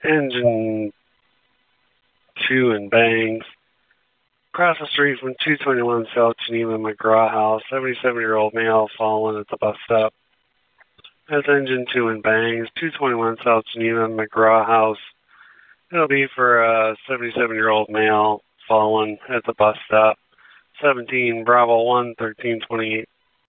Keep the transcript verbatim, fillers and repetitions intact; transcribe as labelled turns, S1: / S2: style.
S1: Engine two and bangs. Across the street from two twenty-one South Geneva McGraw House, seventy-seven-year-old male fallen at the bus stop. That's engine two and bangs, two twenty-one South Geneva McGraw House. It'll be for a seventy-seven-year-old male fallen at the bus stop. seventeen Bravo one, thirteen twenty-eight